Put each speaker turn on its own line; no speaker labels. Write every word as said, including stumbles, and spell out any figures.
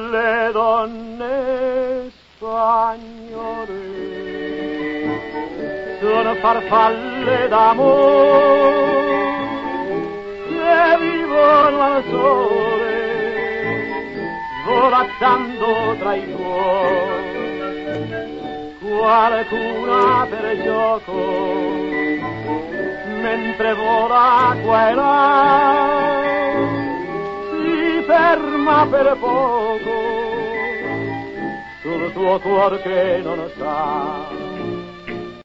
le donne spagnole sono farfalle d'amore che vivono al sole volattando tra i cuori, qualcuna per gioco mentre vola qua e là si ferma per poco sul tuo cuore che non sa